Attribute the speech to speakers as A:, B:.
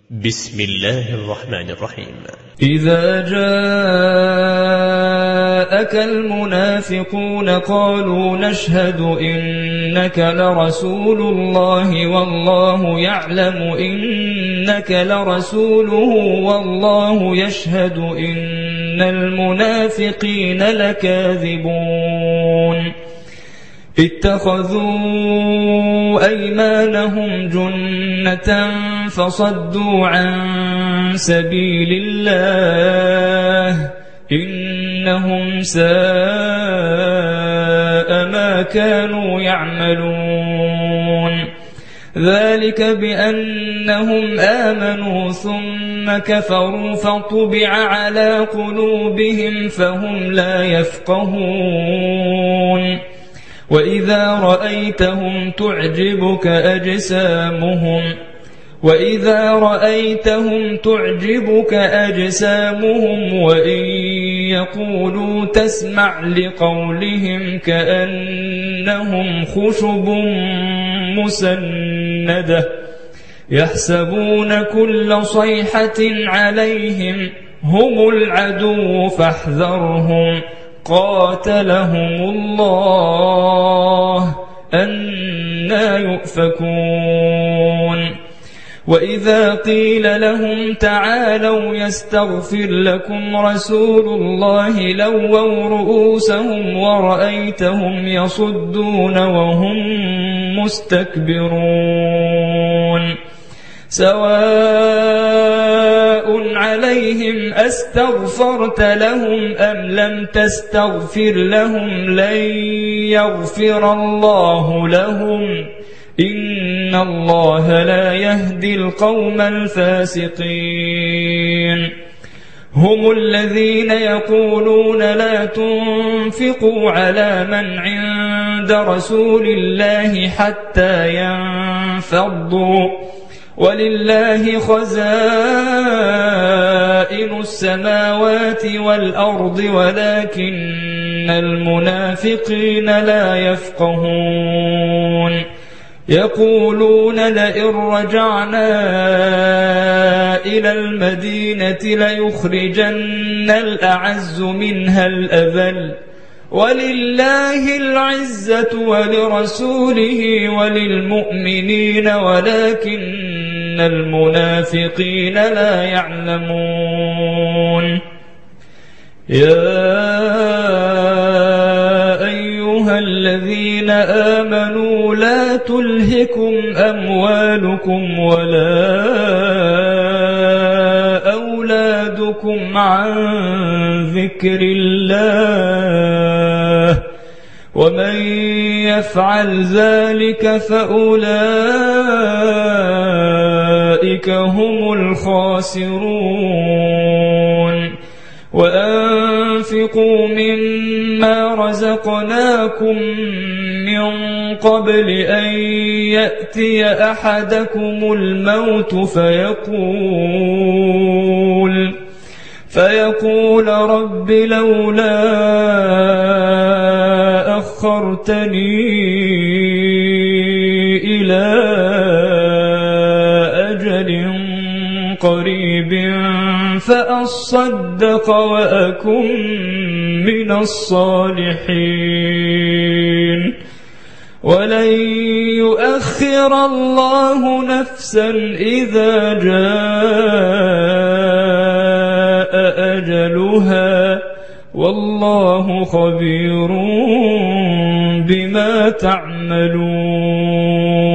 A: بسم الله الرحمن الرحيم.
B: إذا جاءك المنافقون قالوا نشهد إنك لرسول الله والله يعلم إنك لرسوله والله يشهد إن المنافقين لكاذبون اتخذوا أيمانهم جنة فصدوا عن سبيل الله إنهم ساء ما كانوا يعملون ذلك بأنهم آمنوا ثم كفروا فطبع على قلوبهم فهم لا يفقهون وإذا رأيتهم تعجبك أجسامهم وإن يقولوا تسمع لقولهم كأنهم خشب مسندة يحسبون كل صيحة عليهم هم العدو فاحذرهم قاتلهم الله أنى يؤفكون وإذا قيل لهم تعالوا يستغفر لكم رسول الله لووا رؤوسهم ورأيتهم يصدون وهم مستكبرون سواء عليهم أستغفرت لهم أم لم تستغفر لهم لن يغفر الله لهم إن الله لا يهدي القوم الفاسقين هم الذين يقولون لا تنفقوا على من عند رسول الله حتى ينفضوا ولله خزائن السماوات والأرض ولكن المنافقين لا يفقهون يقولون لئن رجعنا إلى المدينة ليخرجن الأعز منها الأذل ولله العزة ولرسوله وللمؤمنين ولكن المنافقين لا يعلمون يا أيها الذين آمنوا لا تلهكم أموالكم ولا أولادكم عن ذكر الله ومن يفعل ذلك فأولئك هم الخاسرون وأنفقوا مما رزقناكم من قبل أن يأتي أحدكم الموت فيقول رب لولا أخرتني إلى أجل قريب فأصدق وأكن من الصالحين ولن يؤخر الله نفسا إذا جاء أجلها والله خبير بما تعملون